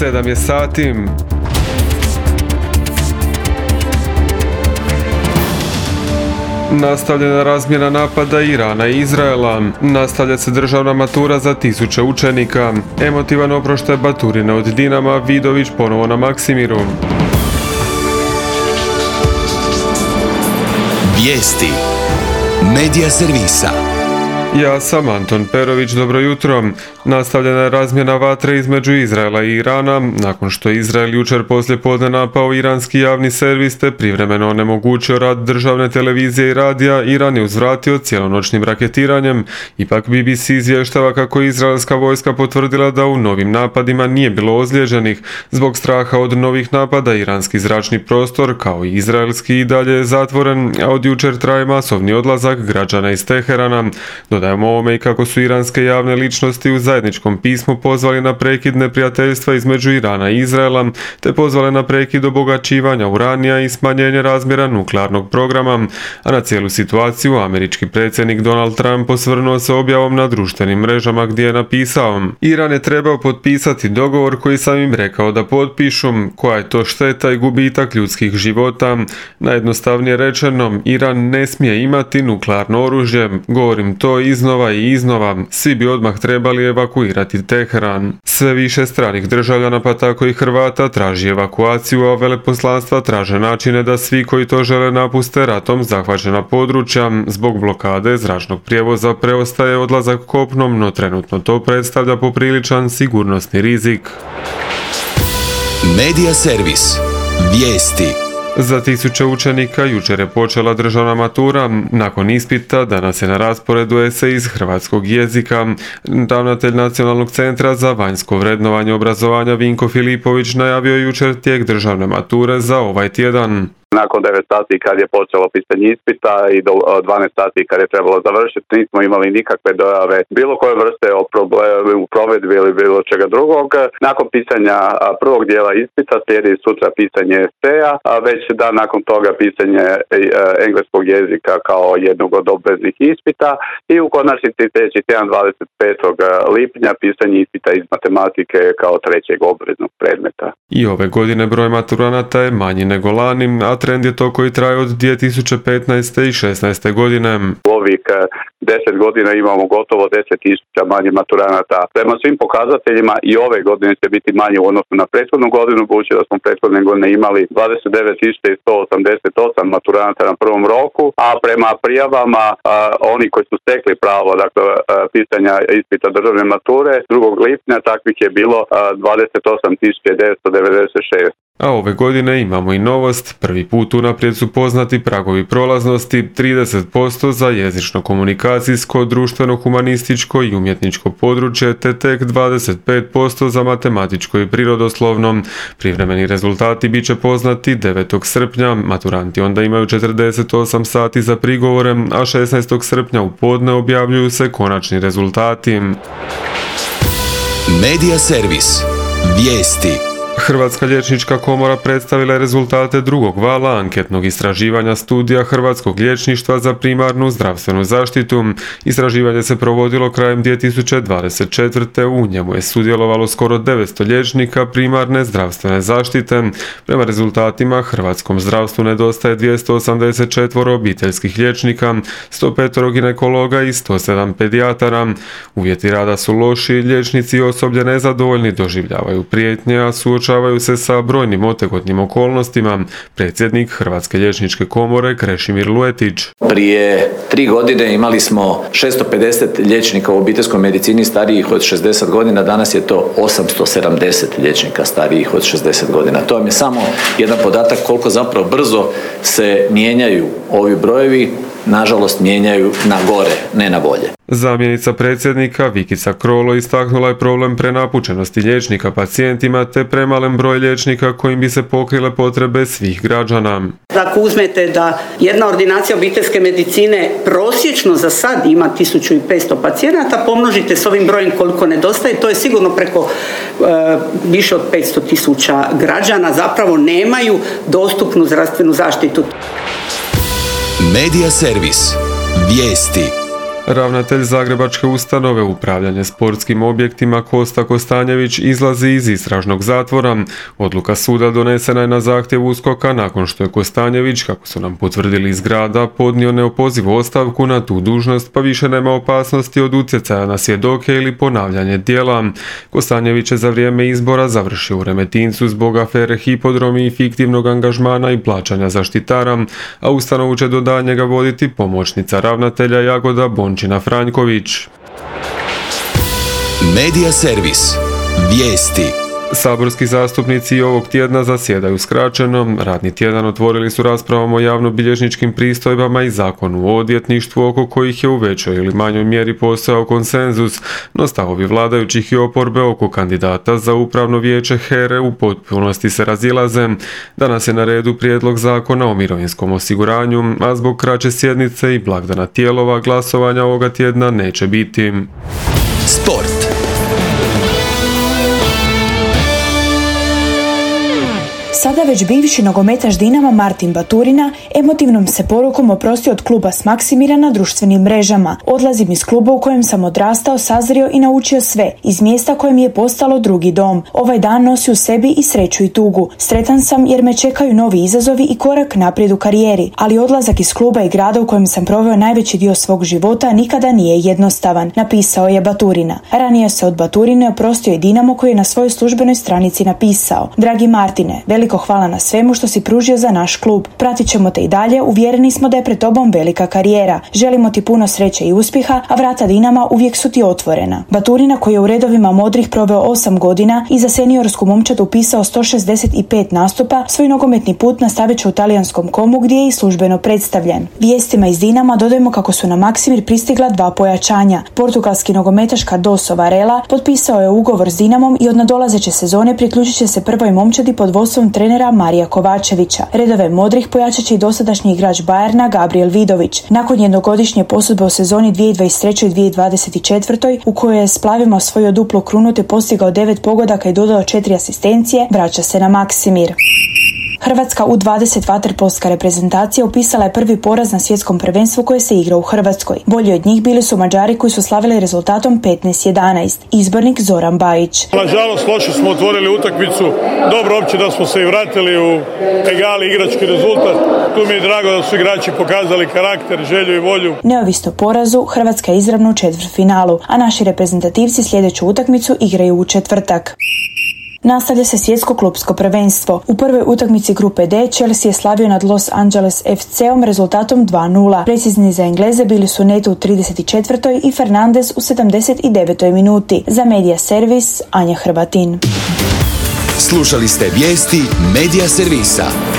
7 je sati. Nastavljena razmjena napada Irana i Izraela. Nastavlja se državna matura za 1000 učenika. Emotivan oproštaj Baturine od Dinama, Vidović ponovo na Maksimiru. Vijesti Medija servisa. Ja sam Anton Perović, dobro jutro. Nastavljena je razmjena vatre između Izraela i Irana, nakon što je Izrael jučer poslijepodne napao iranski javni servis te privremeno onemogućio rad državne televizije i radija. Iran je uzvratio cijelonoćnim raketiranjem. Ipak BBC izvještava kako je izraelska vojska potvrdila da u novim napadima nije bilo ozlijeđenih. Zbog straha od novih napada, iranski zračni prostor, kao i izraelski, i dalje je zatvoren, a od jučer traje masovni odlazak građana iz Teherana. Dodajemo ovome i kako su iranske javne ličnosti u zajedničkom pismu pozvali na prekid neprijateljstva između Irana i Izraela, te pozvali na prekid obogaćivanja uranija i smanjenje razmjera nuklearnog programa, a na cijelu situaciju američki predsjednik Donald Trump osvrnuo se objavom na društvenim mrežama gdje je napisao: Iran je trebao potpisati dogovor koji sam im rekao da potpišu, koja je to šteta i gubitak ljudskih života. Najjednostavnije rečeno, Iran ne smije imati nuklearno oružje, govorim to iznova i iznova, svi bi odmah trebali evakuirati Teheran. Sve više stranih državljana, pa tako i Hrvata, traži evakuaciju, a veleposlanstva traže načine da svi koji to žele napuste ratom zahvaćena područja. Zbog blokade zračnog prijevoza preostaje odlazak kopnom, no trenutno to predstavlja popriličan sigurnosni rizik. Medija servis. Vijesti. Za 1000 učenika jučer je počela državna matura. Nakon ispita danas je na rasporedu esej iz hrvatskog jezika. Ravnatelj Nacionalnog centra za vanjsko vrednovanje obrazovanja Vinko Filipović najavio jučer tijek državne mature za ovaj tjedan. Nakon 9 sati kad je počelo pisanje ispita i do 12 sati kad je trebalo završiti, nismo imali nikakve dojave bilo koje vrste o problemu u provedbi ili bilo čega drugog. Nakon pisanja prvog dijela ispita slijedi sutra pisanje eseja, a već dan nakon toga pisanje engleskog jezika kao jednog od obveznih ispita i u konačnici sljedeći tjedan 25. lipnja pisanje ispita iz matematike kao trećeg obveznog predmeta. I ove godine broj maturanata je manji nego lani, a trend je to koji traje od 2015. i 16. godine. U ovih 10 godina imamo gotovo 10.000 manje maturanata. Prema svim pokazateljima i ove godine će biti manje u odnosu na prethodnu godinu, budući da smo prethodne godine imali 29.188 maturanata na prvom roku, a prema prijavama oni koji su stekli pravo, dakle pisanja ispita državne mature 2. lipnja, takvih je bilo 28.996. A ove godine imamo i novost. Prvi put unaprijed su poznati pragovi prolaznosti, 30% za jezično-komunikacijsko, društveno-humanističko i umjetničko područje, te tek 25% za matematičko i prirodoslovno. Privremeni rezultati bit će poznati 9. srpnja. Maturanti onda imaju 48 sati za prigovore, a 16. srpnja u podne objavljuju se konačni rezultati. Medija servis. Vijesti. Hrvatska liječnička komora predstavila je rezultate drugog vala anketnog istraživanja studija hrvatskog liječništva za primarnu zdravstvenu zaštitu. Istraživanje se provodilo krajem 2024. U njemu je sudjelovalo skoro 900 liječnika primarne zdravstvene zaštite. Prema rezultatima hrvatskom zdravstvu nedostaje 284 obiteljskih liječnika, 105 ginekologa i 107 pedijatara. Uvjeti rada su loši, liječnici i osoblje nezadovoljni, doživljavaju prijetnje, a suočavaju se sa brojnim otegotnim okolnostima. Predsjednik Hrvatske liječničke komore Krešimir Luetić. Prije 3 godine imali smo 650 liječnika u obiteljskoj medicini starijih od 60 godina, danas je to 870 liječnika starijih od 60 godina. To vam je samo jedan podatak koliko zapravo brzo se mijenjaju ovi brojevi, nažalost mijenjaju na gore, ne na bolje. Zamjenica predsjednika Vikica Krolo istaknula je problem prenapučenosti liječnika pacijentima te premalen broj liječnika kojim bi se pokrile potrebe svih građana. Ako uzmete da jedna ordinacija obiteljske medicine prosječno za sad ima 1500 pacijenata, pomnožite s ovim brojem koliko nedostaje, to je sigurno preko više od 500.000 građana zapravo nemaju dostupnu zdravstvenu zaštitu. Medija servis. Vijesti. Ravnatelj Zagrebačke ustanove upravljanje sportskim objektima Kosta Kostanjević izlazi iz istražnog zatvora. Odluka suda donesena je na zahtjev USKOK-a nakon što je Kostanjević, kako su nam potvrdili iz grada, podnio neopozivu ostavku na tu dužnost, pa više nema opasnosti od utjecaja na svjedoke ili ponavljanje djela. Kostanjević je za vrijeme izbora završio u Remetincu zbog afere Hipodromi i fiktivnog angažmana i plaćanja zaštitara, a ustanovu će do daljnjega voditi pomoćnica ravnatelja Jagoda Bončina Franjković. Medija servis. Vijesti. Saborski zastupnici ovog tjedna zasjedaju skraćeno. Radni tjedan otvorili su raspravom o javnobilježničkim pristojbama i zakonu o odvjetništvu, oko kojih je u većoj ili manjoj mjeri postojao konsenzus, no stavovi vladajućih i oporbe oko kandidata za upravno vijeće HERA-e u potpunosti se razilaze. Danas je na redu prijedlog zakona o mirovinskom osiguranju, a zbog kraće sjednice i blagdana tijelova glasovanja ovoga tjedna neće biti. Sport. Sada već bivši nogometaš Dinama Martin Baturina emotivnom se porukom oprostio od kluba s Maksimira na društvenim mrežama. Odlazim iz kluba u kojem sam odrastao, sazrio i naučio sve, iz mjesta koje mi je postalo drugi dom. Ovaj dan nosi u sebi i sreću i tugu. Sretan sam jer me čekaju novi izazovi i korak naprijed u karijeri, ali odlazak iz kluba i grada u kojem sam proveo najveći dio svog života nikada nije jednostavan, napisao je Baturina. Ranije se od Baturine oprostio i Dinamo, koji je na svojoj službenoj stranici napisao: Dragi Martine, veliko hvala na svemu što si pružio za naš klub. Pratit ćemo te i dalje, uvjereni smo da je pred tobom velika karijera. Želimo ti puno sreće i uspjeha, a vrata Dinama uvijek su ti otvorena. Baturina, koji je u redovima modrih proveo 8 godina i za seniorsku momčad upisao 165 nastupa, svoj nogometni put nastavit će u talijanskom Komu, gdje je i službeno predstavljen. Vijestima iz Dinama dodajemo kako su na Maksimir pristigla 2 pojačanja. Portugalski nogometaš Cardoso Varela potpisao je ugovor s Dinamom i od nadolazeće sezone priključit će se prvoj momčadi pod vodstvom trenera Marija Kovačevića. Redove modrih pojačat će i dosadašnji igrač Bayerna Gabriel Vidović. Nakon jednogodišnje posudbe u sezoni 2023. i 2024. u kojoj je s plavima osvojio duplu krunu te postigao 9 pogodaka i dodao 4 asistencije, vraća se na Maksimir. Hrvatska U20 vaterpolska reprezentacija upisala je prvi poraz na svjetskom prvenstvu koje se igra u Hrvatskoj. Bolji od njih bili su Mađari, koji su slavili rezultatom 15-11. Izbornik Zoran Bajić. Nažalost, loše smo otvorili utakmicu. Dobro opće da smo se i vratili u egali igrački rezultat. Tu mi je drago da su igrači pokazali karakter, želju i volju. Neovisno porazu, Hrvatska je izravno u četvrtfinalu, a naši reprezentativci sljedeću utakmicu igraju u četvrtak. Nastavlja se svjetsko klupsko prvenstvo. U prvoj utakmici grupe D Chelsea je slavio nad Los Angeles FC-om rezultatom 2-0. Precizni za Engleze bili su Neto u 34. i Fernandez u 79. minuti. Za Medija servis Anja Hrvatin. Slušali ste vijesti Medija servisa.